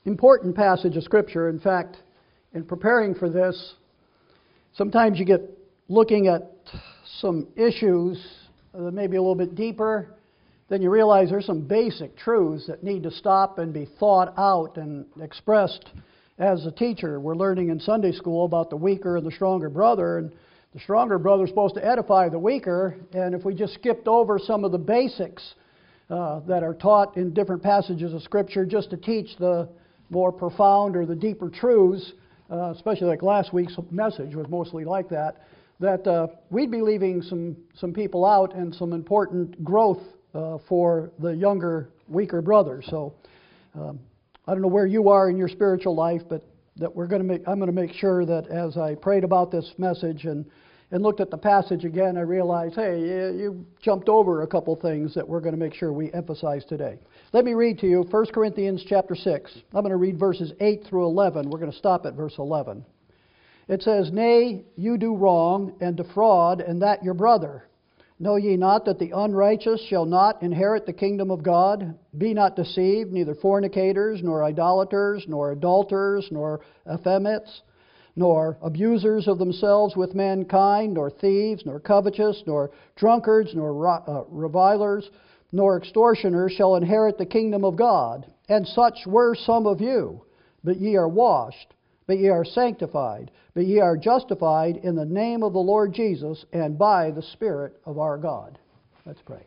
important passage of Scripture. In fact, in preparing for this, sometimes you get looking at some issues that may be a little bit deeper. Then you realize there's some basic truths that need to stop and be thought out and expressed. As a teacher, we're learning in Sunday school about the weaker and the stronger brother, and the stronger brother is supposed to edify the weaker, and if we just skipped over some of the basics that are taught in different passages of Scripture just to teach the more profound or the deeper truths, especially like last week's message was mostly like that, we'd be leaving some people out and some important growth for the younger, weaker brother. So I don't know where you are in your spiritual life, but that I'm going to make sure that as I prayed about this message and looked at the passage again, I realized, hey, you jumped over a couple things that we're going to make sure we emphasize today. Let me read to you 1 Corinthians chapter 6. I'm going to read verses 8 through 11. We're going to stop at verse 11. It says, "Nay, you do wrong and defraud, and that your brother. Know ye not that the unrighteous shall not inherit the kingdom of God? Be not deceived, neither fornicators, nor idolaters, nor adulterers, nor effeminates, nor abusers of themselves with mankind, nor thieves, nor covetous, nor drunkards, nor revilers, nor extortioners shall inherit the kingdom of God. And such were some of you. But ye are washed, but ye are sanctified, but ye are justified in the name of the Lord Jesus and by the Spirit of our God." Let's pray.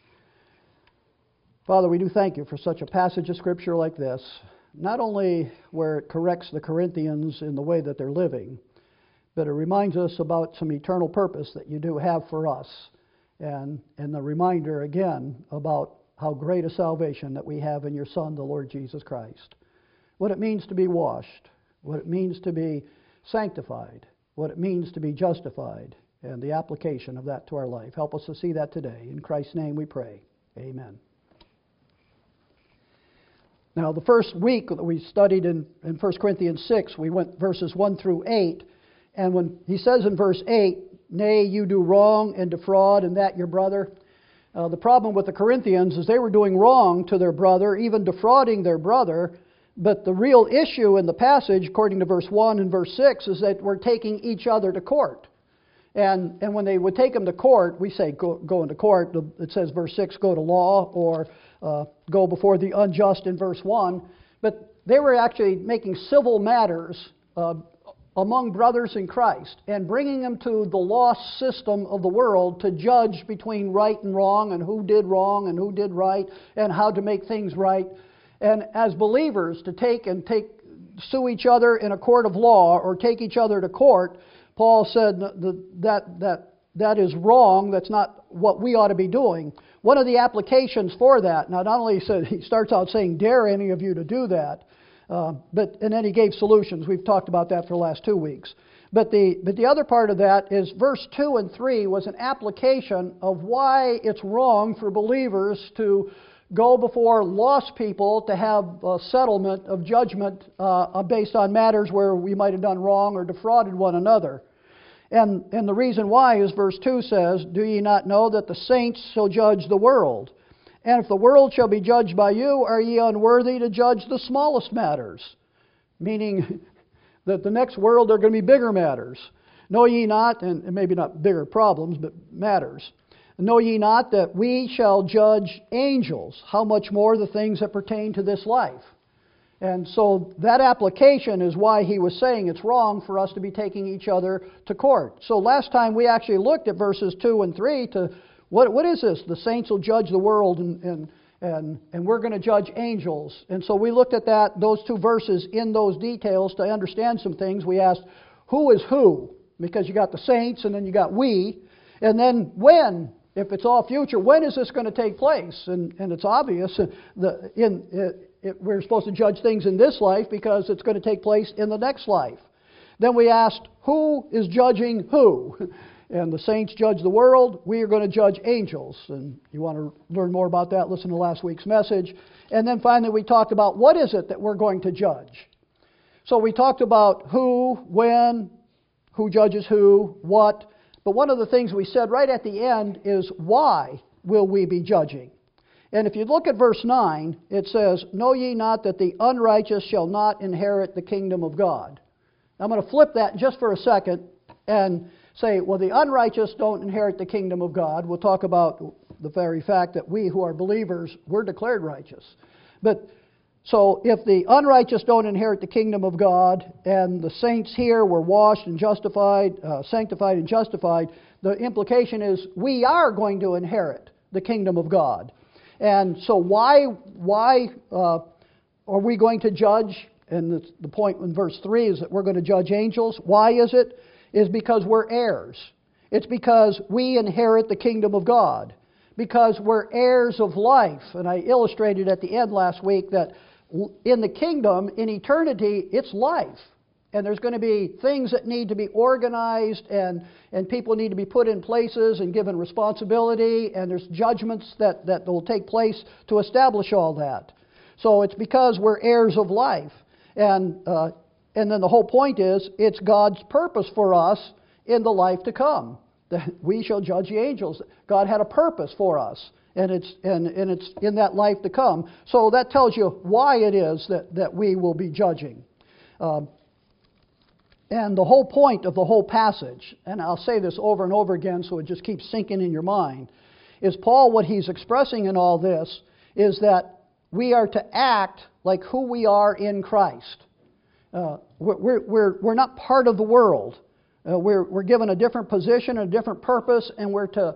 Father, we do thank you for such a passage of Scripture like this, not only where it corrects the Corinthians in the way that they're living, but it reminds us about some eternal purpose that you do have for us, and the reminder again about how great a salvation that we have in your Son, the Lord Jesus Christ. What it means to be washed, what it means to be sanctified, what it means to be justified, and the application of that to our life. Help us to see that today. In Christ's name we pray. Amen. Now, the first week that we studied in 1 Corinthians 6, we went verses 1 through 8, and when he says in verse 8, "Nay, you do wrong and defraud, and that your brother," the problem with the Corinthians is they were doing wrong to their brother, even defrauding their brother. But the real issue in the passage, according to verse 1 and verse 6, is that we're taking each other to court. And when they would take them to court, we say go into court. It says verse 6, go to law, or go before the unjust in verse 1. But they were actually making civil matters among brothers in Christ and bringing them to the law system of the world to judge between right and wrong and who did wrong and who did right and how to make things right. And as believers, to sue each other in a court of law or take each other to court, Paul said that is wrong. That's not what we ought to be doing. One of the applications for that, now not only he starts out saying, "Dare any of you to do that," and then he gave solutions. We've talked about that for the last 2 weeks. But the other part of that is verse 2 and 3 was an application of why it's wrong for believers to go before lost people to have a settlement of judgment based on matters where we might have done wrong or defrauded one another. And the reason why is verse 2 says, "Do ye not know that the saints shall judge the world? And if the world shall be judged by you, are ye unworthy to judge the smallest matters?" Meaning that the next world there are going to be bigger matters. "Know ye not," and maybe not bigger problems, but matters. "Know ye not that we shall judge angels? How much more the things that pertain to this life?" And so that application is why he was saying it's wrong for us to be taking each other to court. So last time we actually looked at verses 2 and 3 to what is this? The saints will judge the world and we're going to judge angels. And so we looked at those two verses in those details to understand some things. We asked, who is who? Because you got the saints and then you got we. And then when? If it's all future, when is this going to take place? And it's obvious we're supposed to judge things in this life because it's going to take place in the next life. Then we asked, who is judging who? And the saints judge the world. We are going to judge angels. And you want to learn more about that, listen to last week's message. And then finally we talked about what is it that we're going to judge. So we talked about who, when, who judges who, what. But one of the things we said right at the end is why will we be judging? And if you look at verse 9, it says, "Know ye not that the unrighteous shall not inherit the kingdom of God?" I'm going to flip that just for a second and say, well, the unrighteous don't inherit the kingdom of God. We'll talk about the very fact that we who are believers, we're declared righteous. But so if the unrighteous don't inherit the kingdom of God, and the saints here were washed and justified, sanctified and justified, the implication is we are going to inherit the kingdom of God. And so why are we going to judge? And the point in verse 3 is that we're going to judge angels. Why is it? Is because we're heirs. It's because we inherit the kingdom of God. Because we're heirs of life. And I illustrated at the end last week that in the kingdom, in eternity, it's life. And there's going to be things that need to be organized, and people need to be put in places and given responsibility, and there's judgments that will take place to establish all that. So it's because we're heirs of life. And then the whole point is, it's God's purpose for us in the life to come, that we shall judge the angels. God had a purpose for us, and it's in that life to come. So that tells you why it is that we will be judging. And the whole point of the whole passage, and I'll say this over and over again so it just keeps sinking in your mind, is Paul, what he's expressing in all this is that we are to act like who we are in Christ. We're not part of the world. We're given a different position, a different purpose, and we're to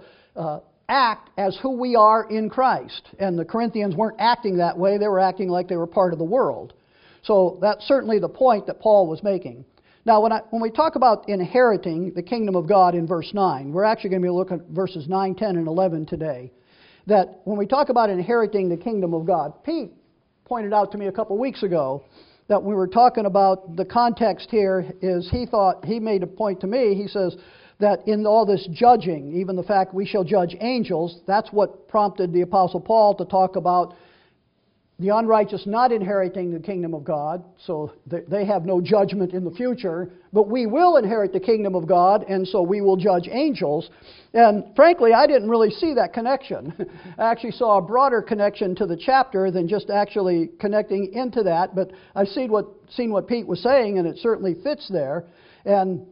act as who we are in Christ. And the Corinthians weren't acting that way. They were acting like they were part of the world. So that's certainly the point that Paul was making. Now, when we talk about inheriting the kingdom of God in verse 9, we're actually going to be looking at verses 9, 10, and 11 today. That when we talk about inheriting the kingdom of God, Pete pointed out to me a couple weeks ago that we were talking about the context here is he made a point to me, he says that in all this judging, even the fact we shall judge angels, that's what prompted the Apostle Paul to talk about the unrighteous not inheriting the kingdom of God, so they have no judgment in the future, but we will inherit the kingdom of God, and so we will judge angels. And frankly, I didn't really see that connection. I actually saw a broader connection to the chapter than just actually connecting into that, but I've seen what Pete was saying, and it certainly fits there. And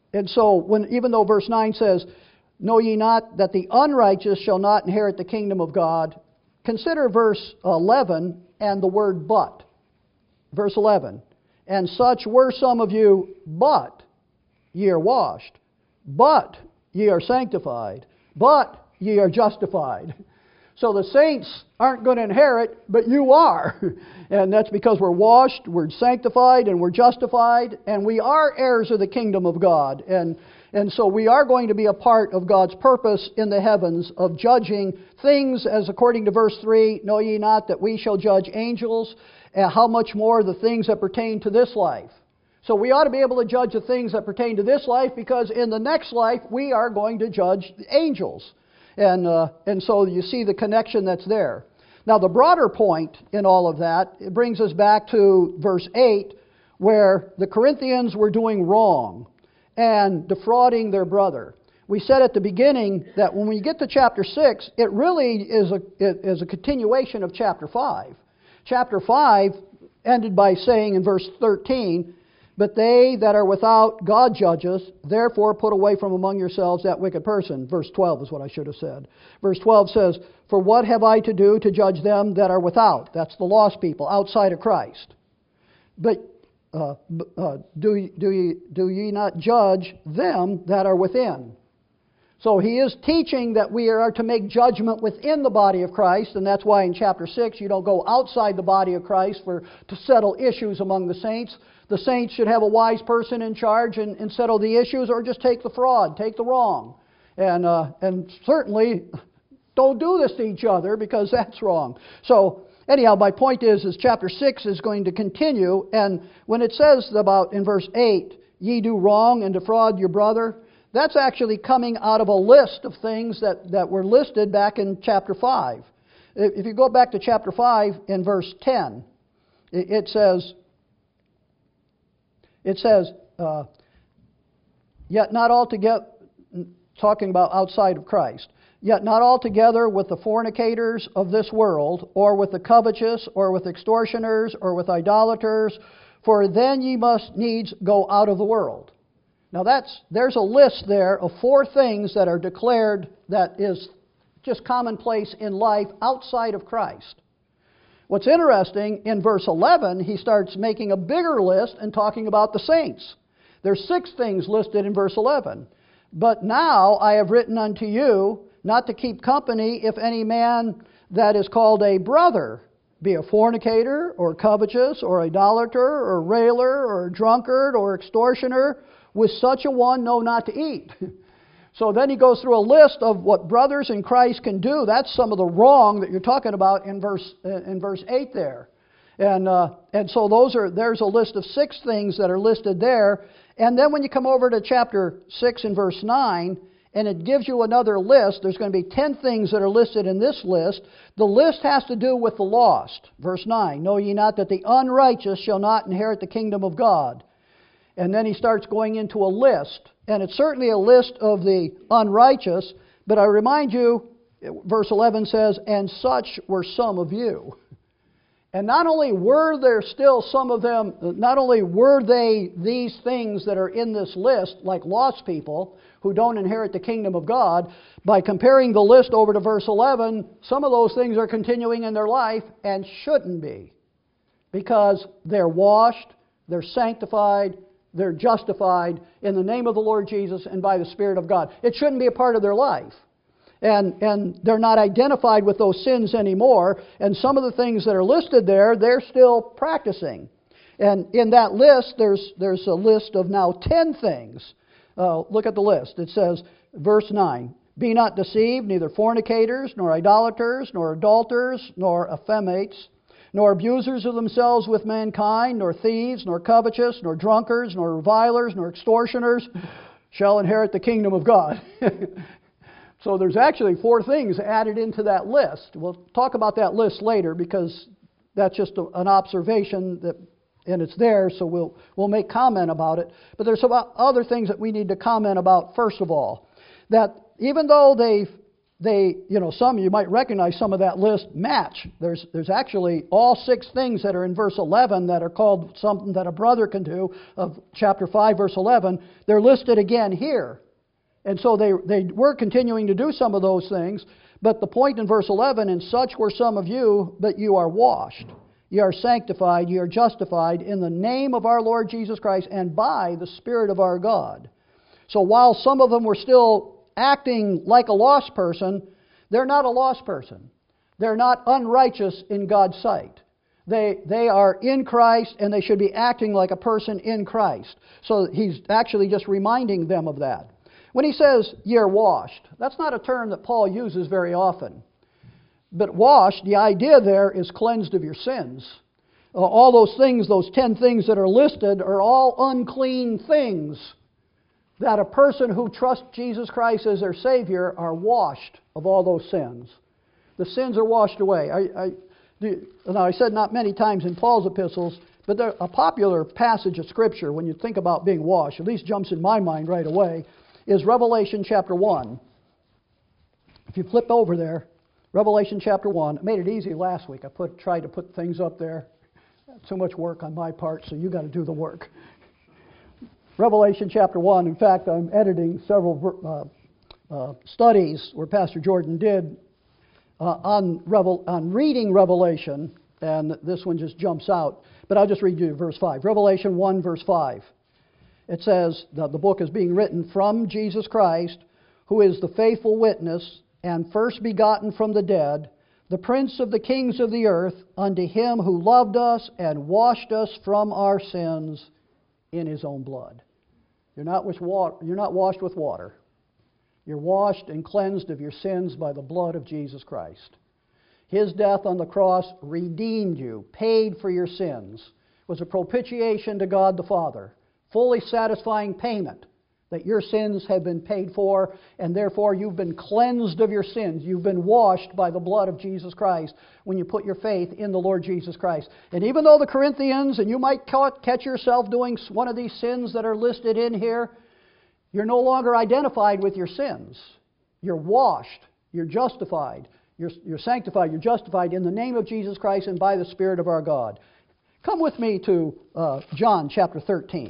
so even though verse 9 says, "Know ye not that the unrighteous shall not inherit the kingdom of God," consider verse 11 and the word "but." Verse 11, "And such were some of you, but ye are washed, but ye are sanctified, but ye are justified." So the saints aren't going to inherit, but you are. And that's because we're washed, we're sanctified, and we're justified, and we are heirs of the kingdom of God. And so we are going to be a part of God's purpose in the heavens of judging things, as according to verse 3, "Know ye not that we shall judge angels, and how much more the things that pertain to this life." So we ought to be able to judge the things that pertain to this life, because in the next life we are going to judge the angels. And so you see the connection that's there. Now the broader point in all of that, it brings us back to verse 8, where the Corinthians were doing wrong and defrauding their brother. We said at the beginning that when we get to chapter 6, it really is a continuation of chapter 5. Chapter 5 ended by saying in verse 13, "But they that are without God judges, therefore put away from among yourselves that wicked person." Verse 12 is what I should have said. Verse 12 says, "For what have I to do to judge them that are without?" That's the lost people, outside of Christ. "But do ye not judge them that are within?" So he is teaching that we are to make judgment within the body of Christ, and that's why in chapter 6 you don't go outside the body of Christ to settle issues among the saints. The saints should have a wise person in charge and settle the issues, or just take the fraud, take the wrong. And certainly don't do this to each other, because that's wrong. So anyhow, my point is chapter 6 is going to continue, and when it says about in verse 8, "Ye do wrong and defraud your brother," that's actually coming out of a list of things that were listed back in chapter 5. If you go back to chapter 5 in verse 10, it says, "Yet not altogether," talking about outside of Christ, yet not altogether with the fornicators of this world, or with the covetous, or with extortioners, or with idolaters, for then ye must needs go out of the world. Now there's a list there of 4 things that are declared that is just commonplace in life outside of Christ. What's interesting, in verse 11, he starts making a bigger list and talking about the saints. There's 6 things listed in verse 11. But now I have written unto you not to keep company if any man that is called a brother be a fornicator, or covetous, or idolater, or railer, or drunkard, or extortioner. With such a one know not to eat. So then he goes through a list of what brothers in Christ can do. That's some of the wrong that you're talking about in verse 8 there. And so there's a list of 6 things that are listed there. And then when you come over to chapter 6 and verse 9, and it gives you another list, there's going to be 10 things that are listed in this list. The list has to do with the lost. Verse 9, know ye not that the unrighteous shall not inherit the kingdom of God? And then he starts going into a list. And it's certainly a list of the unrighteous, but I remind you, verse 11 says, and such were some of you. And not only were there still some of them, not only were they these things that are in this list, like lost people who don't inherit the kingdom of God, by comparing the list over to verse 11, some of those things are continuing in their life and shouldn't be. Because they're washed, they're sanctified, they're justified in the name of the Lord Jesus and by the Spirit of God. It shouldn't be a part of their life. And they're not identified with those sins anymore. And some of the things that are listed there, they're still practicing. And in that list, there's a list of now 10 things. Look at the list. It says, verse 9, be not deceived, neither fornicators, nor idolaters, nor adulterers, nor effeminates, nor abusers of themselves with mankind, nor thieves, nor covetous, nor drunkards, nor revilers, nor extortioners shall inherit the kingdom of God. So there's actually 4 things added into that list. We'll talk about that list later because that's just an observation and it's there, so we'll make comment about it. But there's some other things that we need to comment about first of all. That even though some you might recognize some of that list match. There's actually all 6 things that are in verse 11 that are called something that a brother can do of chapter 5 verse 11. They're listed again here. And so they were continuing to do some of those things. But the point in verse 11, and such were some of you, but you are washed. You are sanctified, you are justified in the name of our Lord Jesus Christ and by the Spirit of our God. So while some of them were still acting like a lost person, they're not a lost person. They're not unrighteous in God's sight. They are in Christ and they should be acting like a person in Christ. So he's actually just reminding them of that. When he says, you're washed, that's not a term that Paul uses very often. But washed, the idea there is cleansed of your sins. All those things, those 10 things that are listed, are all unclean things that a person who trusts Jesus Christ as their Savior are washed of all those sins. The sins are washed away. Now, I said not many times in Paul's epistles, but a popular passage of Scripture, when you think about being washed, at least jumps in my mind right away, is Revelation chapter 1. If you flip over there, Revelation chapter 1. I made it easy last week. I tried to put things up there. Too much work on my part, so you got to do the work. Revelation chapter 1. In fact, I'm editing several studies where Pastor Jordan did on reading Revelation, and this one just jumps out. But I'll just read you verse 5. Revelation 1, verse 5. It says that the book is being written from Jesus Christ, who is the faithful witness and first begotten from the dead, the Prince of the kings of the earth, unto him who loved us and washed us from our sins in his own blood. You're not washed with water. You're washed and cleansed of your sins by the blood of Jesus Christ. His death on the cross redeemed you, paid for your sins, was a propitiation to God the Father, fully satisfying payment that your sins have been paid for, and therefore you've been cleansed of your sins. You've been washed by the blood of Jesus Christ when you put your faith in the Lord Jesus Christ. And even though the Corinthians, and you might catch yourself doing one of these sins that are listed in here, you're no longer identified with your sins. You're washed. You're justified. You're sanctified. You're justified in the name of Jesus Christ and by the Spirit of our God. Come with me to John chapter 13.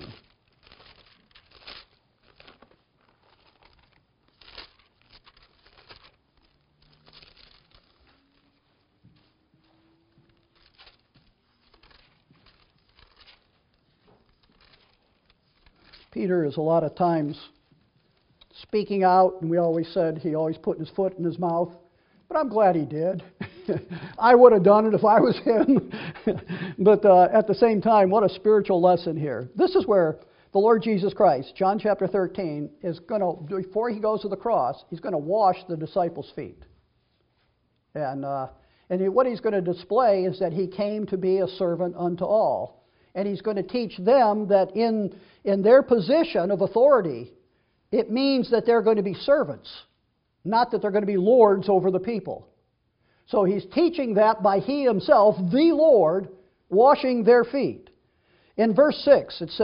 Peter is a lot of times speaking out, and we always said he always put his foot in his mouth, but I'm glad he did. I would have done it if I was him. But at the same time, what a spiritual lesson here. This is where the Lord Jesus Christ, John chapter 13, is going to, before he goes to the cross, he's going to wash the disciples' feet. And what he's going to display is that he came to be a servant unto all. And he's going to teach them that in their position of authority, it means that they're going to be servants, not that they're going to be lords over the people. So he's teaching that by he himself, the Lord, washing their feet. In verse 6 it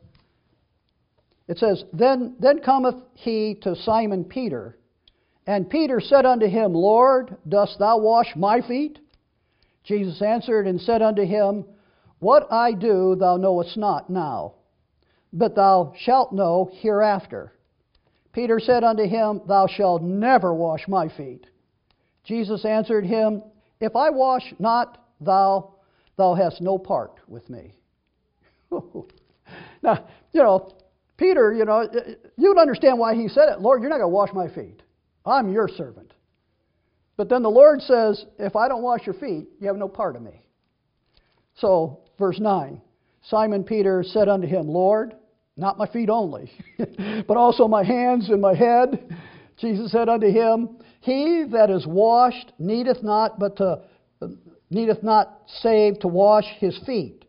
says, Then cometh he to Simon Peter, and Peter said unto him, Lord, dost thou wash my feet? Jesus answered and said unto him, What I do thou knowest not now, but thou shalt know hereafter. Peter said unto him, Thou shalt never wash my feet. Jesus answered him, If I wash not thou hast no part with me. Now, Peter, you'd understand why he said it. Lord, you're not going to wash my feet. I'm your servant. But then the Lord says, if I don't wash your feet, you have no part of me. So, verse 9, Simon Peter said unto him, Lord, not my feet only, but also my hands and my head. Jesus said unto him, He that is washed needeth not save to wash his feet,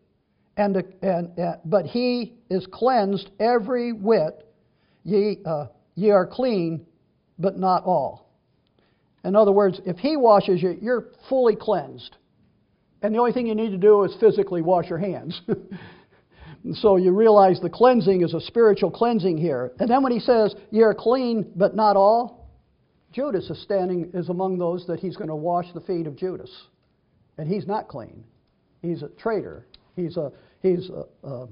but he is cleansed every whit. Ye are clean, but not all. In other words, if he washes you, you're fully cleansed. And the only thing you need to do is physically wash your hands. And so you realize the cleansing is a spiritual cleansing here. And then when he says, ye are clean, but not all, Judas is among those that he's going to wash the feet of Judas. And he's not clean. He's a traitor. He's an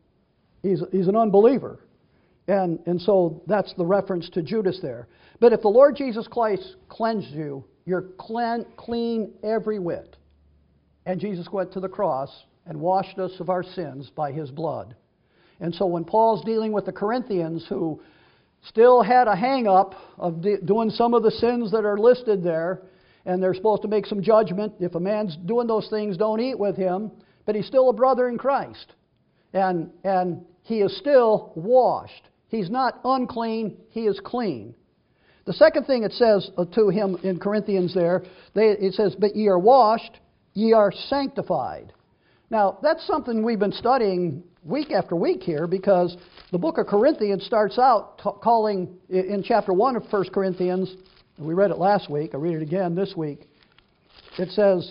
unbeliever. And so that's the reference to Judas there. But if the Lord Jesus Christ cleansed you, you're clean every whit. And Jesus went to the cross and washed us of our sins by His blood. And so when Paul's dealing with the Corinthians who still had a hang-up of doing some of the sins that are listed there, and they're supposed to make some judgment. If a man's doing those things, don't eat with him. But he's still a brother in Christ. And he is still washed. He's not unclean, he is clean. The second thing it says to him in Corinthians there, it says, but ye are washed, ye are sanctified. Now, that's something we've been studying week after week here, because the book of Corinthians starts out calling, in chapter 1 of 1 Corinthians, we read it last week, I read it again this week, it says,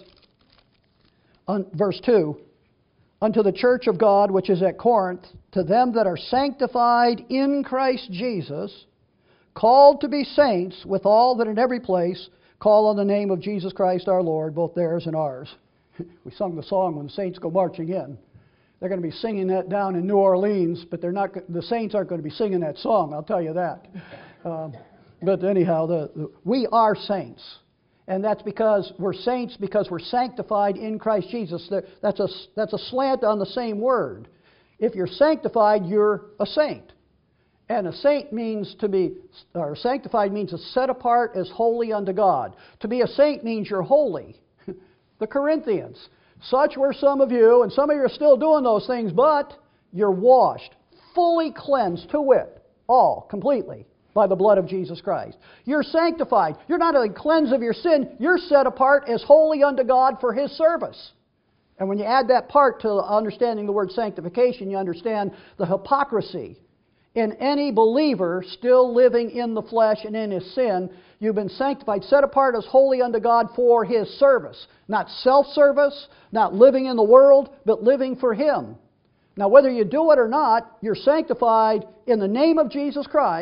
verse 2, unto the church of God which is at Corinth, to them that are sanctified in Christ Jesus, called to be saints, with all that in every place call on the name of Jesus Christ our Lord, both theirs and ours. We sung the song when the saints go marching in. They're going to be singing that down in New Orleans, but the saints aren't going to be singing that song, I'll tell you that. But anyhow, we are saints. And that's because we're saints, because we're sanctified in Christ Jesus. That's a slant on the same word. If you're sanctified, you're a saint. And a saint means sanctified means to set apart as holy unto God. To be a saint means you're holy. The Corinthians, such were some of you, and some of you are still doing those things, but you're washed, fully cleansed to wit, all, completely, by the blood of Jesus Christ. You're sanctified. You're not only cleansed of your sin, you're set apart as holy unto God for His service. And when you add that part to understanding the word sanctification, you understand the hypocrisy in any believer still living in the flesh and in his sin. You've been sanctified, set apart as holy unto God for His service. Not self-service, not living in the world, but living for Him. Now, whether you do it or not, you're sanctified in the name of Jesus Christ,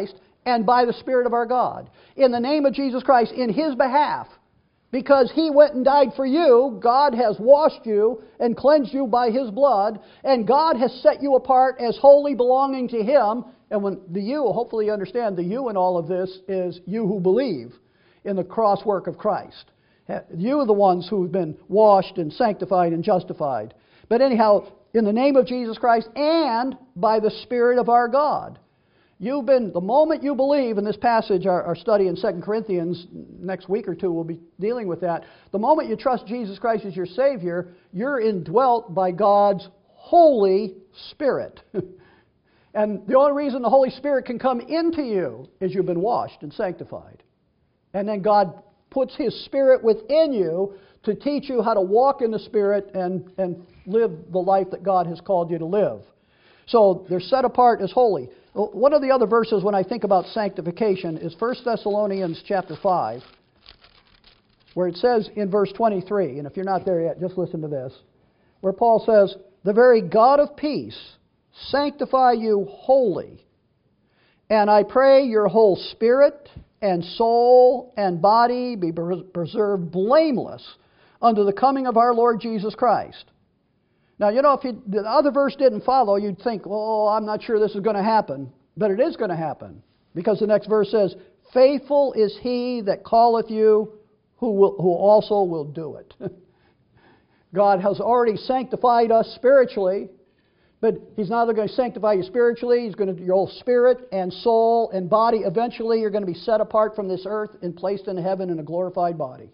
and by the Spirit of our God. In the name of Jesus Christ, in His behalf. Because He went and died for you, God has washed you and cleansed you by His blood, and God has set you apart as holy, belonging to Him. And when the you, hopefully you understand, the you in all of this is you who believe in the cross work of Christ. You are the ones who've been washed and sanctified and justified. But anyhow, in the name of Jesus Christ and by the Spirit of our God. You've been, the moment you believe, in this passage, our study in 2 Corinthians, next week or two we'll be dealing with that. The moment you trust Jesus Christ as your Savior, you're indwelt by God's Holy Spirit. And the only reason the Holy Spirit can come into you is you've been washed and sanctified. And then God puts His Spirit within you to teach you how to walk in the Spirit and live the life that God has called you to live. So they're set apart as holy. One of the other verses when I think about sanctification is 1 Thessalonians chapter 5, where it says in verse 23, and if you're not there yet, just listen to this, where Paul says, "The very God of peace sanctify you wholly, and I pray your whole spirit and soul and body be preserved blameless unto the coming of our Lord Jesus Christ." Now, you know, if the other verse didn't follow, you'd think, oh, I'm not sure this is going to happen. But it is going to happen. Because the next verse says, "Faithful is He that calleth you, who also will do it." God has already sanctified us spiritually. But He's not only going to sanctify you spiritually, He's going to, your whole spirit and soul and body, eventually you're going to be set apart from this earth and placed in heaven in a glorified body.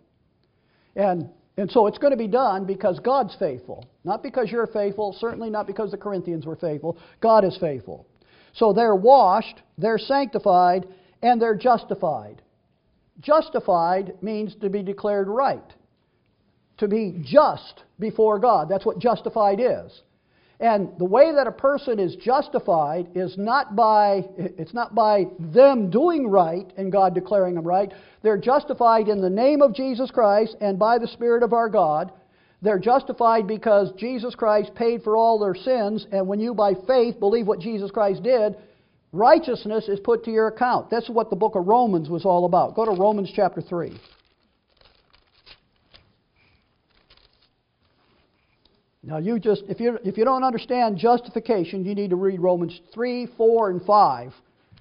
And so it's going to be done because God's faithful. Not because you're faithful, certainly not because the Corinthians were faithful. God is faithful. So they're washed, they're sanctified, and they're justified. Justified means to be declared right. To be just before God. That's what justified is. And the way that a person is justified is not by them doing right and God declaring them right. They're justified in the name of Jesus Christ and by the Spirit of our God. They're justified because Jesus Christ paid for all their sins, and when you by faith believe what Jesus Christ did, righteousness is put to your account. That's what the book of Romans was all about. Go to Romans chapter 3. Now, if you don't understand justification, you need to read Romans 3, 4, and 5.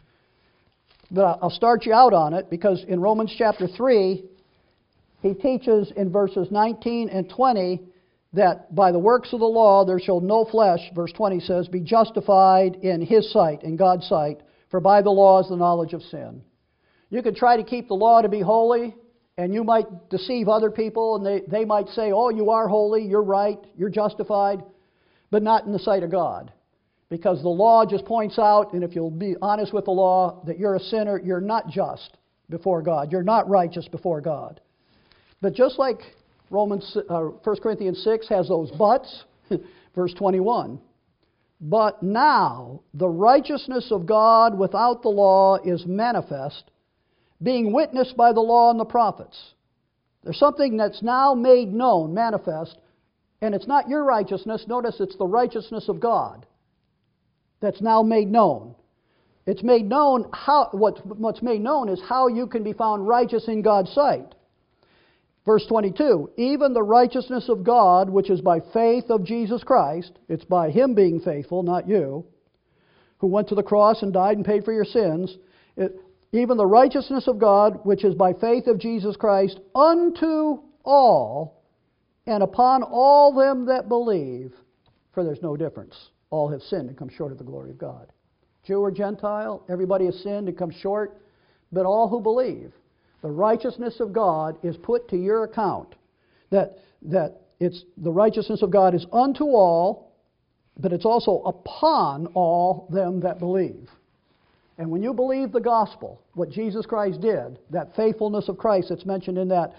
But I'll start you out on it, because in Romans chapter 3, he teaches in verses 19 and 20 that by the works of the law there shall no flesh, verse 20 says, be justified in His sight, in God's sight, for by the law is the knowledge of sin. You could try to keep the law to be holy, and you might deceive other people, and they might say, oh, you are holy, you're right, you're justified, but not in the sight of God. Because the law just points out, and if you'll be honest with the law, that you're a sinner, you're not just before God. You're not righteous before God. But just like 1 Corinthians 6 has those buts, verse 21, "But now the righteousness of God without the law is manifest, being witnessed by the law and the prophets." There's something that's now made known, manifest, and it's not your righteousness. Notice it's the righteousness of God that's now made known. It's made known what's made known is how you can be found righteous in God's sight. Verse 22, "Even the righteousness of God, which is by faith of Jesus Christ," it's by Him being faithful, not you, who went to the cross and died and paid for your sins, "even the righteousness of God, which is by faith of Jesus Christ, unto all, and upon all them that believe, for there's no difference. All have sinned and come short of the glory of God." Jew or Gentile, everybody has sinned and come short, but all who believe. The righteousness of God is put to your account. That it's the righteousness of God is unto all, but it's also upon all them that believe. And when you believe the gospel, what Jesus Christ did, that faithfulness of Christ that's mentioned in that,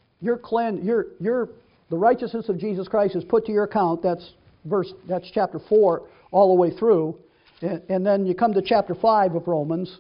the righteousness of Jesus Christ is put to your account. That's chapter 4 all the way through. And then you come to chapter 5 of Romans.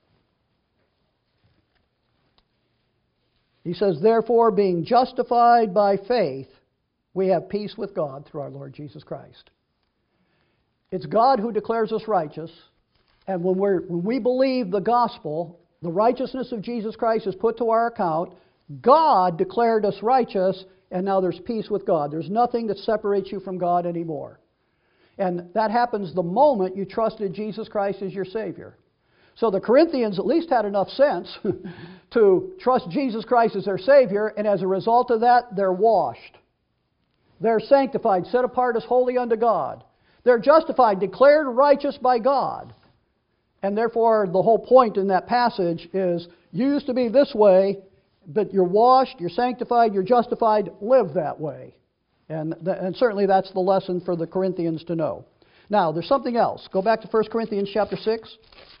He says, "Therefore, being justified by faith, we have peace with God through our Lord Jesus Christ." It's God who declares us righteous. And when we believe the gospel, the righteousness of Jesus Christ is put to our account, God declared us righteous, and now there's peace with God. There's nothing that separates you from God anymore. And that happens the moment you trusted Jesus Christ as your Savior. So the Corinthians at least had enough sense to trust Jesus Christ as their Savior, and as a result of that, they're washed. They're sanctified, set apart as holy unto God. They're justified, declared righteous by God. And therefore, the whole point in that passage is, you used to be this way, but you're washed, you're sanctified, you're justified, live that way. And certainly that's the lesson for the Corinthians to know. Now, there's something else. Go back to 1 Corinthians chapter 6.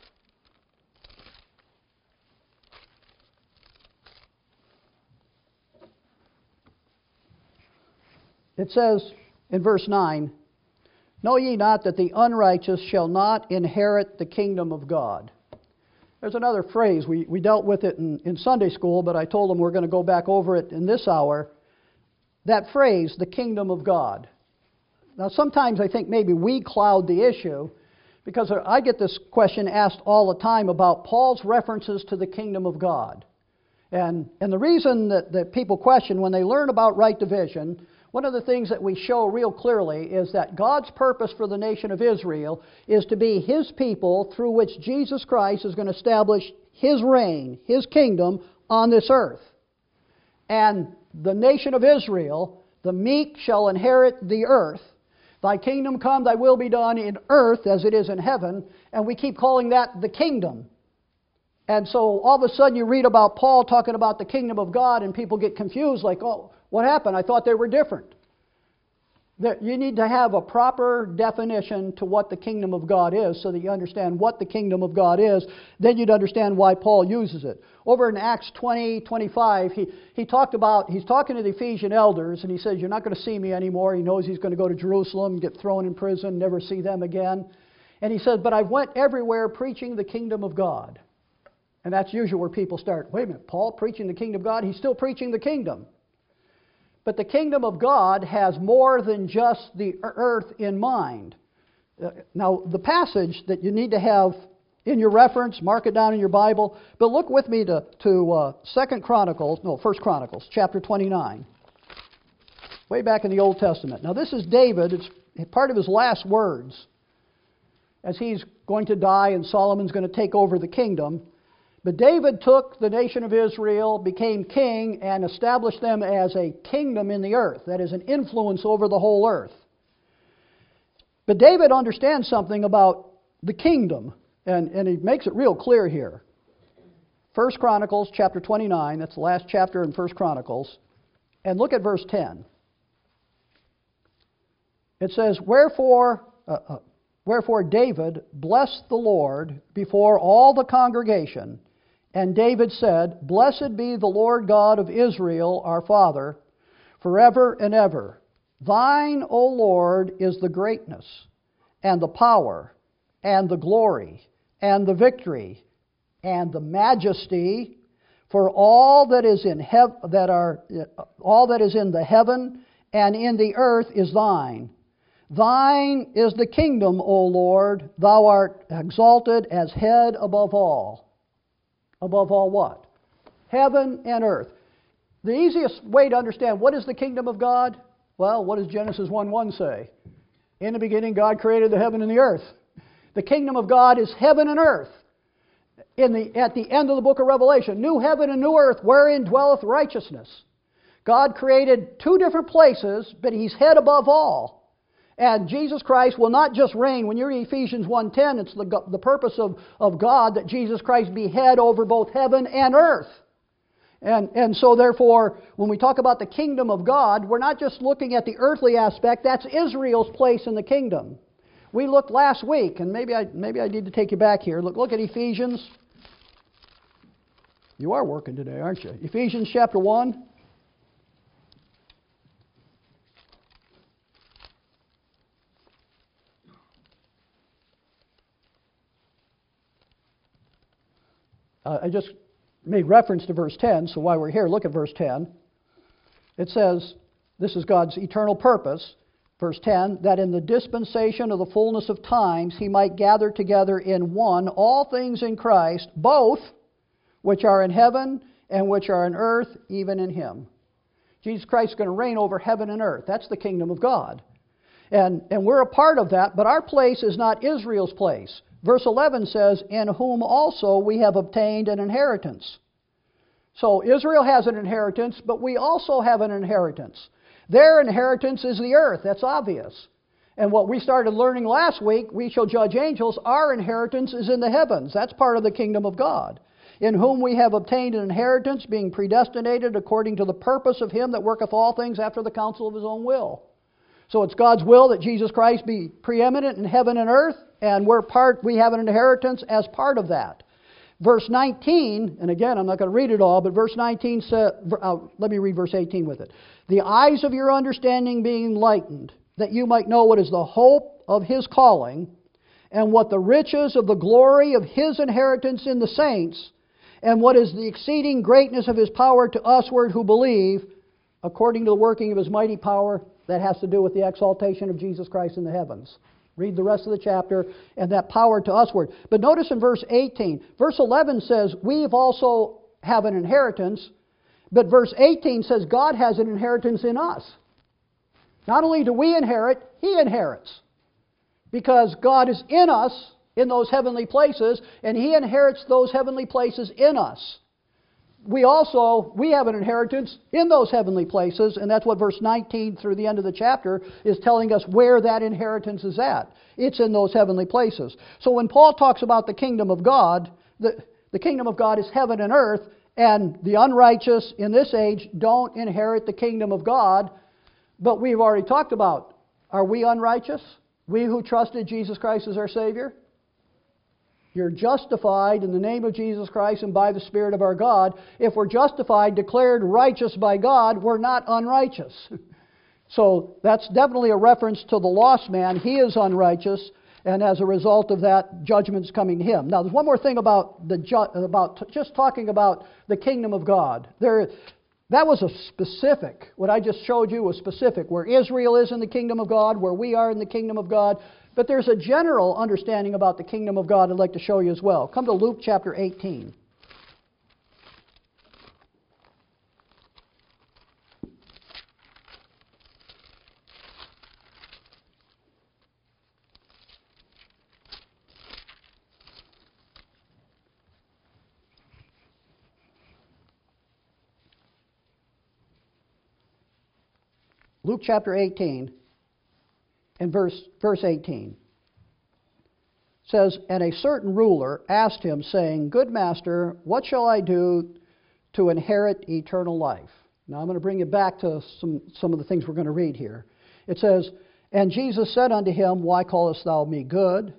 It says in verse 9, "Know ye not that the unrighteous shall not inherit the kingdom of God?" There's another phrase. We dealt with it in Sunday school, but I told them we're going to go back over it in this hour. That phrase, the kingdom of God. Now, sometimes I think maybe we cloud the issue, because I get this question asked all the time about Paul's references to the kingdom of God. And the reason that people question when they learn about right division, one of the things that we show real clearly is that God's purpose for the nation of Israel is to be His people through which Jesus Christ is going to establish His reign, His kingdom on this earth. And the nation of Israel, the meek shall inherit the earth. Thy kingdom come, thy will be done in earth as it is in heaven. And we keep calling that the kingdom. And so all of a sudden you read about Paul talking about the kingdom of God, and people get confused like, oh, what happened? I thought they were different. You need to have a proper definition to what the kingdom of God is so that you understand what the kingdom of God is. Then you'd understand why Paul uses it. Over in Acts 20:25, he's talking to the Ephesian elders, and he says, "You're not going to see me anymore." He knows he's going to go to Jerusalem, get thrown in prison, never see them again. And he says, "But I went everywhere preaching the kingdom of God." And that's usually where people start, wait a minute, Paul preaching the kingdom of God? He's still preaching the kingdom. But the kingdom of God has more than just the earth in mind. Now, the passage that you need to have in your reference, mark it down in your Bible, but look with me to 1 Chronicles, chapter 29. Way back in the Old Testament. Now, this is David. It's part of his last words as he's going to die and Solomon's going to take over the kingdom. But David took the nation of Israel, became king, and established them as a kingdom in the earth. That is, an influence over the whole earth. But David understands something about the kingdom, and he makes it real clear here. 1 Chronicles chapter 29, that's the last chapter in 1 Chronicles, and look at verse 10. It says, Wherefore David blessed the Lord before all the congregation, and David said, Blessed be the Lord God of Israel, our Father, forever and ever. Thine, O Lord, is the greatness, and the power, and the glory, and the victory, and the majesty, for all that is in all that is in the heaven and in the earth is thine. Thine is the kingdom, O Lord. Thou art exalted as head above all. Above all what? Heaven and earth. The easiest way to understand what is the kingdom of God? Well, what does Genesis 1:1 say? In the beginning, God created the heaven and the earth. The kingdom of God is heaven and earth. At the end of the book of Revelation, new heaven and new earth, wherein dwelleth righteousness. God created two different places, but He's head above all. And Jesus Christ will not just reign. When you read Ephesians 1:10, it's the purpose of God that Jesus Christ be head over both heaven and earth. And so therefore, when we talk about the kingdom of God, we're not just looking at the earthly aspect. That's Israel's place in the kingdom. We looked last week, and maybe I need to take you back here. Look at Ephesians. You are working today, aren't you? Ephesians chapter 1. I just made reference to verse 10, so while we're here, look at verse 10. It says, this is God's eternal purpose, Verse 10, that in the dispensation of the fullness of times he might gather together in one all things in Christ, both which are in heaven and which are in earth, even in him. Jesus Christ is going to reign over heaven and earth. That's the kingdom of God. And we're a part of that, but our place is not Israel's place. Verse 11 says, in whom also we have obtained an inheritance. So Israel has an inheritance, but we also have an inheritance. Their inheritance is the earth. That's obvious. And what we started learning last week, we shall judge angels, our inheritance is in the heavens. That's part of the kingdom of God. In whom we have obtained an inheritance, being predestinated according to the purpose of him that worketh all things after the counsel of his own will. So it's God's will that Jesus Christ be preeminent in heaven and earth, and we have an inheritance as part of that. Verse 19, and again, I'm not going to read it all, but verse 19 says, let me read verse 18 with it. The eyes of your understanding being enlightened, that you might know what is the hope of his calling, and what the riches of the glory of his inheritance in the saints, and what is the exceeding greatness of his power to usward who believe, according to the working of his mighty power. That has to do with the exaltation of Jesus Christ in the heavens. Read the rest of the chapter, and that power to usward. But notice in verse 18, verse 11 says, we've also have an inheritance, but verse 18 says God has an inheritance in us. Not only do we inherit, he inherits. Because God is in us, in those heavenly places, and he inherits those heavenly places in us. We have an inheritance in those heavenly places, and that's what verse 19 through the end of the chapter is telling us where that inheritance is at. It's in those heavenly places. So when Paul talks about the kingdom of God, the kingdom of God is heaven and earth, and the unrighteous in this age don't inherit the kingdom of God. But we've already talked about, are we unrighteous? We who trusted Jesus Christ as our Savior? You're justified in the name of Jesus Christ and by the Spirit of our God. If we're justified, declared righteous by God, we're not unrighteous. So that's definitely a reference to the lost man. He is unrighteous, and as a result of that, judgment's coming to him. Now, there's one more thing about just talking about the kingdom of God. That was a specific. What I just showed you was specific. Where Israel is in the kingdom of God, where we are in the kingdom of God. But there's a general understanding about the kingdom of God I'd like to show you as well. Come to Luke chapter 18. Luke chapter 18. And verse 18 says, and a certain ruler asked him, saying, Good master, what shall I do to inherit eternal life? Now I'm going to bring you back to some of the things we're going to read here. It says, and Jesus said unto him, Why callest thou me good?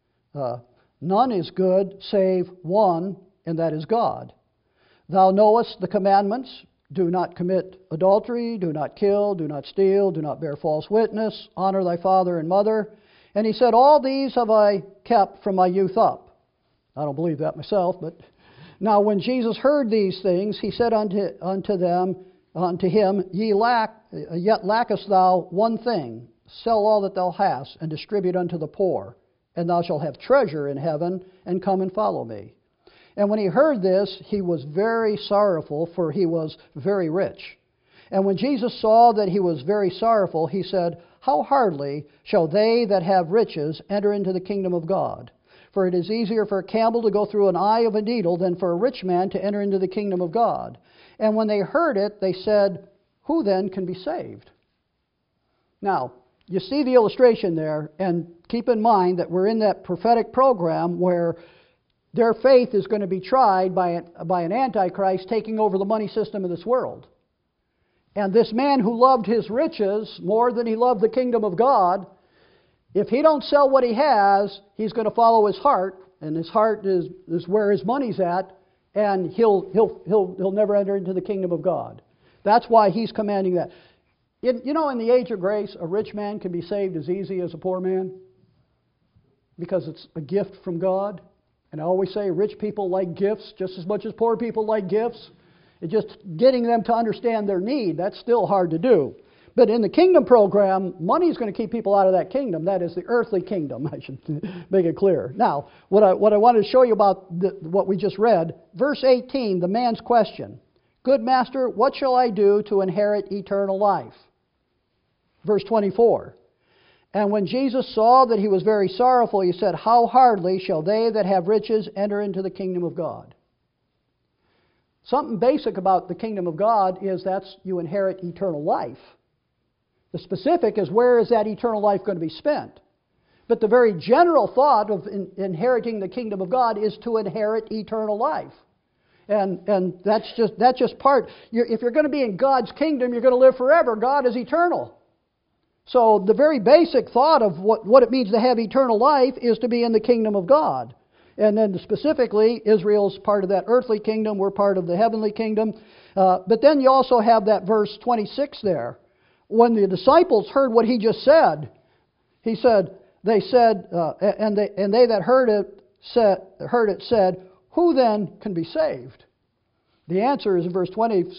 None is good save one, and that is God. Thou knowest the commandments. Do not commit adultery, do not kill, do not steal, do not bear false witness, honor thy father and mother. And he said, All these have I kept from my youth up. I don't believe that myself, but now when Jesus heard these things, he said unto him, Yet lackest thou one thing. Sell all that thou hast, and distribute unto the poor, and thou shalt have treasure in heaven, and come and follow me. And when he heard this, he was very sorrowful, for he was very rich. And when Jesus saw that he was very sorrowful, he said, How hardly shall they that have riches enter into the kingdom of God? For it is easier for a camel to go through an eye of a needle than for a rich man to enter into the kingdom of God. And when they heard it, they said, Who then can be saved? Now, you see the illustration there, and keep in mind that we're in that prophetic program where their faith is going to be tried by an antichrist taking over the money system of this world. And this man who loved his riches more than he loved the kingdom of God, if he don't sell what he has, he's going to follow his heart, and his heart is where his money's at, and he'll never enter into the kingdom of God. That's why he's commanding that. In the age of grace, a rich man can be saved as easy as a poor man because it's a gift from God. And I always say rich people like gifts just as much as poor people like gifts. It's just getting them to understand their need. That's still hard to do. But in the kingdom program, money is going to keep people out of that kingdom. That is the earthly kingdom. I should make it clear. Now, what I wanted to show you about what we just read, verse 18, the man's question. Good master, what shall I do to inherit eternal life? Verse 24. And when Jesus saw that he was very sorrowful, he said, how hardly shall they that have riches enter into the kingdom of God? Something basic about the kingdom of God is that's you inherit eternal life. The specific is where is that eternal life going to be spent? But the very general thought of inheriting the kingdom of God is to inherit eternal life. And that's just part. If you're going to be in God's kingdom, you're going to live forever. God is eternal. So the very basic thought of what it means to have eternal life is to be in the kingdom of God. And then specifically, Israel's part of that earthly kingdom. We're part of the heavenly kingdom. But then you also have that verse 26 there. When the disciples heard what he just said, he said, they said, and they that heard it said, who then can be saved? The answer is in verse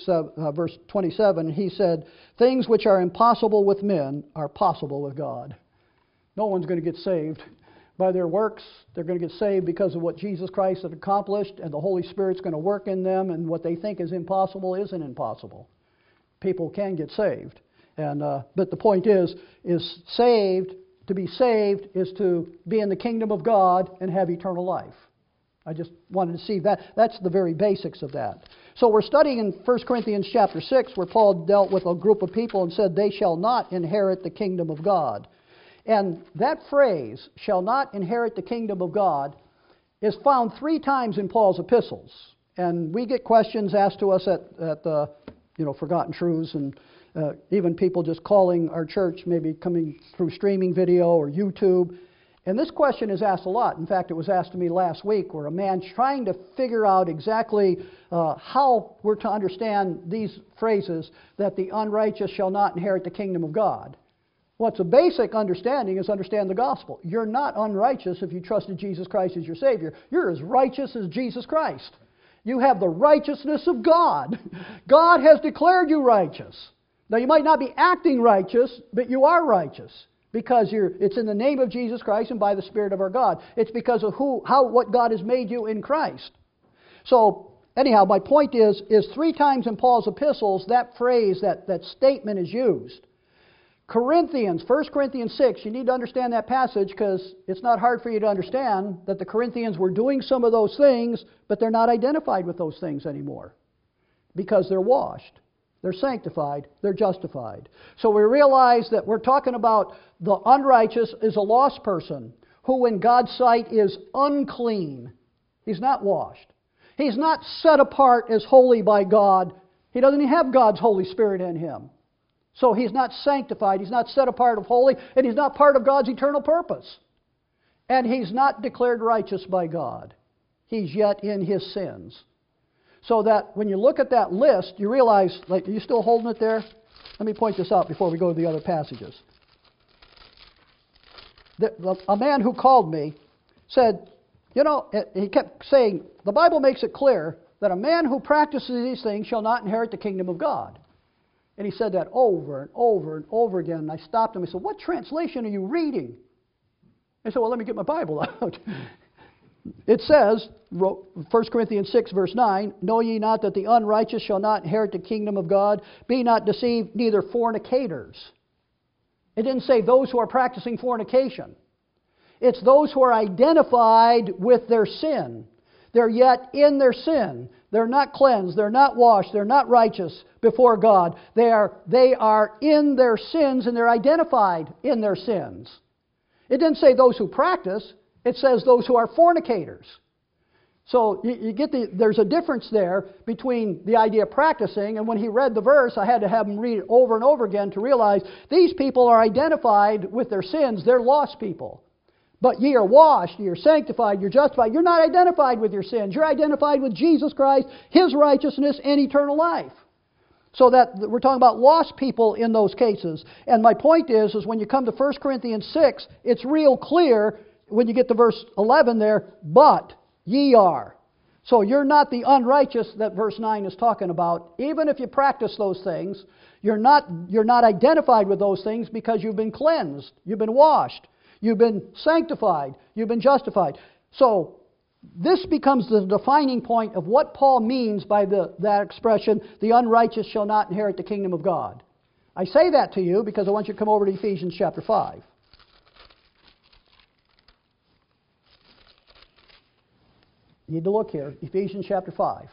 27. He said, things which are impossible with men are possible with God. No one's going to get saved by their works. They're going to get saved because of what Jesus Christ had accomplished, and the Holy Spirit's going to work in them, and what they think is impossible isn't impossible. People can get saved. But the point is saved, to be saved is to be in the kingdom of God and have eternal life. I just wanted to see that. That's the very basics of that. So we're studying in 1 Corinthians chapter 6 where Paul dealt with a group of people and said they shall not inherit the kingdom of God. And that phrase, shall not inherit the kingdom of God, is found 3 times in Paul's epistles. And we get questions asked to us at the Forgotten Truths, and even people just calling our church, maybe coming through streaming video or YouTube. And this question is asked a lot. In fact, it was asked to me last week, where a man's trying to figure out exactly how we're to understand these phrases, that the unrighteous shall not inherit the kingdom of God. What's a basic understanding is understand the gospel. You're not unrighteous if you trusted Jesus Christ as your Savior. You're as righteous as Jesus Christ. You have the righteousness of God. God has declared you righteous. Now, you might not be acting righteous, but you are righteous. Because it's in the name of Jesus Christ and by the Spirit of our God. It's because of what God has made you in Christ. So, anyhow, my point is 3 times in Paul's epistles, that phrase, that statement is used. 1 Corinthians 6, you need to understand that passage because it's not hard for you to understand that the Corinthians were doing some of those things, but they're not identified with those things anymore because they're washed. They're sanctified. They're justified. So we realize that we're talking about the unrighteous is a lost person who in God's sight is unclean. He's not washed. He's not set apart as holy by God. He doesn't have God's Holy Spirit in him. So he's not sanctified. He's not set apart of holy, and he's not part of God's eternal purpose. And he's not declared righteous by God. He's yet in his sins. So that when you look at that list, you realize, are you still holding it there? Let me point this out before we go to the other passages. A man who called me said, he kept saying, the Bible makes it clear that a man who practices these things shall not inherit the kingdom of God. And he said that over and over and over again. And I stopped him. I said, what translation are you reading? I said, well, let me get my Bible out. It says, 1 Corinthians 6, verse 9, know ye not that the unrighteous shall not inherit the kingdom of God? Be not deceived, neither fornicators. It didn't say those who are practicing fornication. It's those who are identified with their sin. They're yet in their sin. They're not cleansed. They're not washed. They're not righteous before God. They are in their sins, and they're identified in their sins. It didn't say those who practice. It says those who are fornicators. So you get there's a difference there between the idea of practicing, and when he read the verse, I had to have him read it over and over again to realize these people are identified with their sins. They're lost people. But ye are washed, ye are sanctified, you're justified. You're not identified with your sins. You're identified with Jesus Christ, His righteousness, and eternal life. So that we're talking about lost people in those cases. And my point is when you come to 1 Corinthians 6, it's real clear when you get to verse 11 there, but ye are. So you're not the unrighteous that verse 9 is talking about. Even if you practice those things, you're not identified with those things because you've been cleansed, you've been washed, you've been sanctified, you've been justified. So this becomes the defining point of what Paul means by that expression, the unrighteous shall not inherit the kingdom of God. I say that to you because I want you to come over to Ephesians chapter 5. You need to look here, Ephesians chapter 5.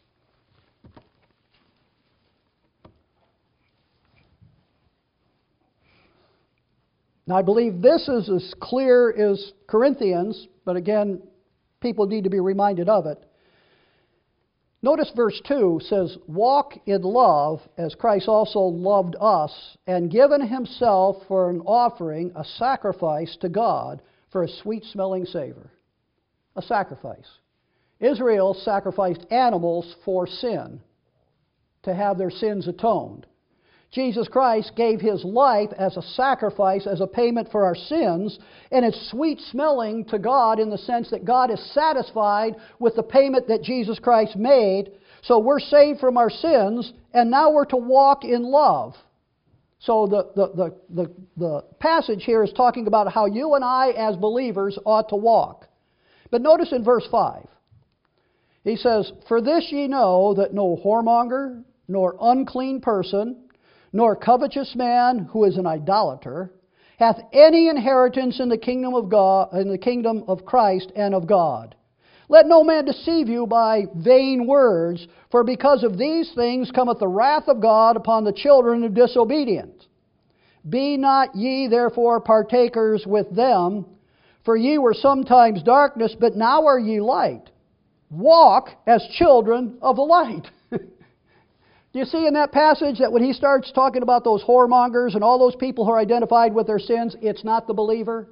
Now I believe this is as clear as Corinthians, but again, people need to be reminded of it. Notice verse 2 says, walk in love as Christ also loved us and given himself for an offering, a sacrifice to God for a sweet-smelling savor. A sacrifice. Israel sacrificed animals for sin, to have their sins atoned. Jesus Christ gave his life as a sacrifice, as a payment for our sins, and it's sweet-smelling to God in the sense that God is satisfied with the payment that Jesus Christ made. So we're saved from our sins, and now we're to walk in love. So the passage here is talking about how you and I as believers ought to walk. But notice in verse 5, he says, for this ye know that no whoremonger, nor unclean person, nor covetous man who is an idolater, hath any inheritance in the kingdom of God, in the kingdom of Christ and of God. Let no man deceive you by vain words, for because of these things cometh the wrath of God upon the children of disobedience. Be not ye therefore partakers with them, for ye were sometimes darkness, but now are ye light. Walk as children of the light. Do you see in that passage that when he starts talking about those whoremongers and all those people who are identified with their sins, it's not the believer?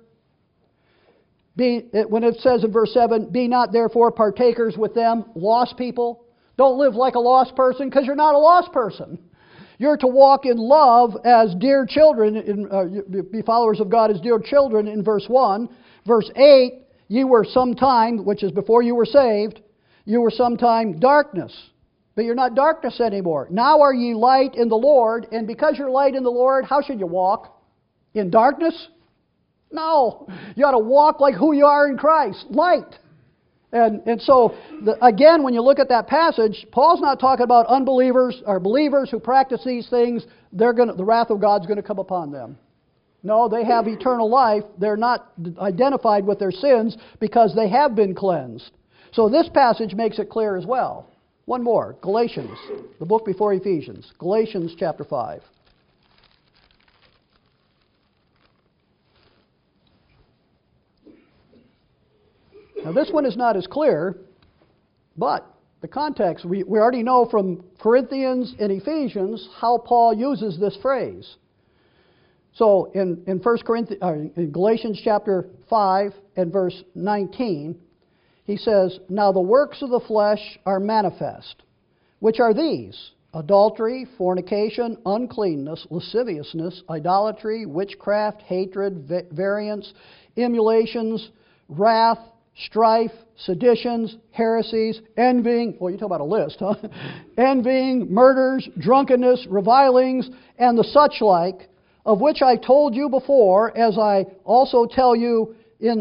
When it says in verse 7, be not therefore partakers with them, lost people. Don't live like a lost person because you're not a lost person. You're to walk in love as dear children, be followers of God as dear children in verse 1. Verse 8, you were sometime, which is before you were saved, you were sometime darkness. But you're not darkness anymore. Now are ye light in the Lord, and because you're light in the Lord, how should you walk? In darkness? No. You ought to walk like who you are in Christ, light. And so, again, when you look at that passage, Paul's not talking about unbelievers or believers who practice these things. The wrath of God's going to come upon them. No, they have eternal life. They're not identified with their sins because they have been cleansed. So this passage makes it clear as well. One more, Galatians, the book before Ephesians, Galatians chapter 5. Now this one is not as clear, but the context, we already know from Corinthians and Ephesians how Paul uses this phrase. So in Galatians chapter 5 and verse 19, he says, now the works of the flesh are manifest, which are these: adultery, fornication, uncleanness, lasciviousness, idolatry, witchcraft, hatred, variance, emulations, wrath, strife, seditions, heresies, envying. Well, you talk about a list, huh? Envying, murders, drunkenness, revilings, and the such like, of which I told you before, as I also tell you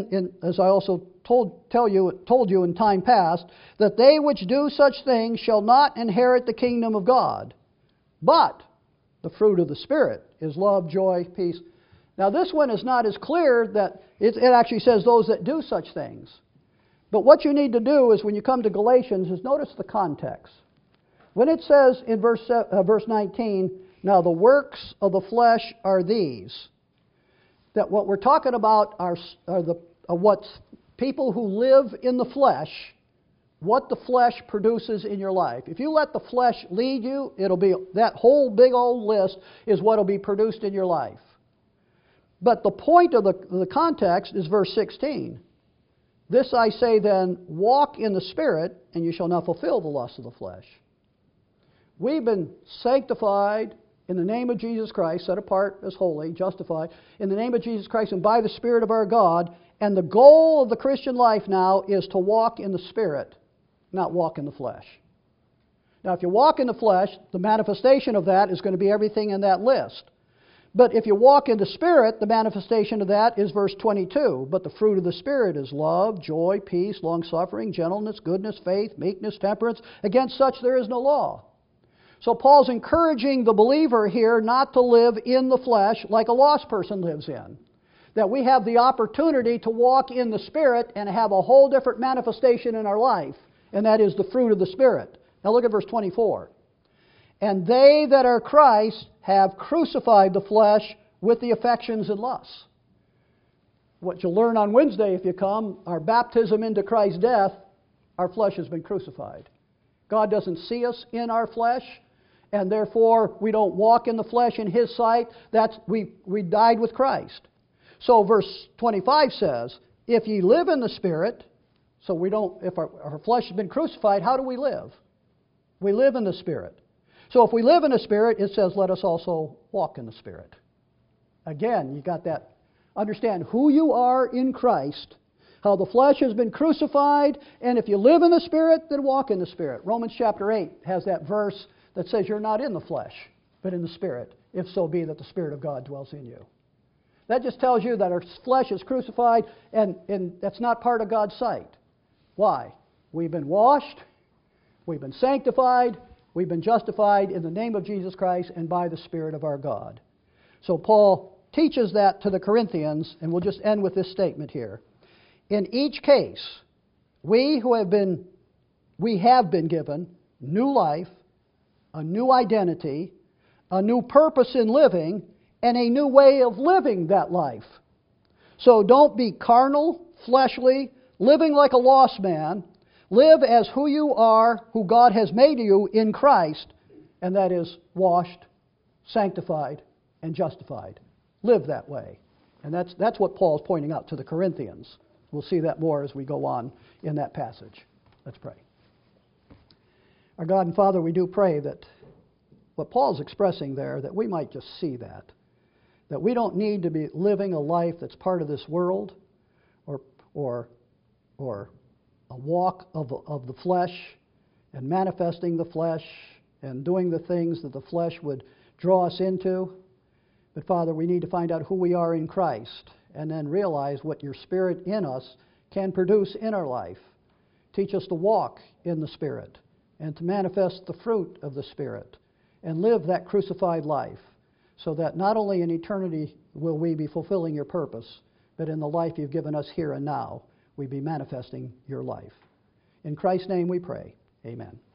told you in time past, that they which do such things shall not inherit the kingdom of God. But the fruit of the Spirit is love, joy, peace. Now this one is not as clear that it actually says those that do such things. But what you need to do is when you come to Galatians is notice the context. When it says in verse 19, now the works of the flesh are these, that what we're talking about are what's people who live in the flesh, what the flesh produces in your life. If you let the flesh lead you, it'll be that whole big old list is what will be produced in your life. But the point of the context is verse 16. This I say then, walk in the Spirit, and you shall not fulfill the lust of the flesh. We've been sanctified in the name of Jesus Christ, set apart as holy, justified, in the name of Jesus Christ and by the Spirit of our God. And the goal of the Christian life now is to walk in the Spirit. not walk in the flesh. Now, if you walk in the flesh, the manifestation of that is going to be everything in that list. But if you walk in the Spirit, the manifestation of that is verse 22. But the fruit of the Spirit is love, joy, peace, long-suffering, gentleness, goodness, faith, meekness, temperance. Against such there is no law. So Paul's encouraging the believer here not to live in the flesh like a lost person lives in. That we have the opportunity to walk in the Spirit and have a whole different manifestation in our life, and that is the fruit of the Spirit. Now look at verse 24. And they that are Christ have crucified the flesh with the affections and lusts. What you'll learn on Wednesday if you come, our baptism into Christ's death, our flesh has been crucified. God doesn't see us in our flesh, and therefore we don't walk in the flesh in His sight. We died with Christ. So verse 25 says, if ye live in the Spirit, so we don't, if our flesh has been crucified, how do we live? We live in the Spirit. So if we live in the Spirit, it says, let us also walk in the Spirit. Again, you got that. Understand who you are in Christ, how the flesh has been crucified, and if you live in the Spirit, then walk in the Spirit. Romans chapter 8 has that verse that says you're not in the flesh, but in the Spirit, if so be that the Spirit of God dwells in you. That just tells you that our flesh is crucified, and that's not part of God's sight. Why? We've been washed, we've been sanctified, we've been justified in the name of Jesus Christ and by the Spirit of our God. So Paul teaches that to the Corinthians, and we'll just end with this statement here. In each case, we have been given new life, a new identity, a new purpose in living, and a new way of living that life. So don't be carnal, fleshly, living like a lost man. Live as who you are, who God has made you in Christ, and that is washed, sanctified, and justified. Live that way. And that's what Paul's pointing out to the Corinthians. We'll see that more as we go on in that passage. Let's pray. Our God and Father, we do pray that what Paul's expressing there, that we might just see that we don't need to be living a life that's part of this world or a walk of the flesh and manifesting the flesh and doing the things that the flesh would draw us into. But Father, we need to find out who we are in Christ and then realize what your Spirit in us can produce in our life. Teach us to walk in the Spirit and to manifest the fruit of the Spirit and live that crucified life so that not only in eternity will we be fulfilling your purpose, but in the life you've given us here and now, we be manifesting your life. In Christ's name we pray. Amen.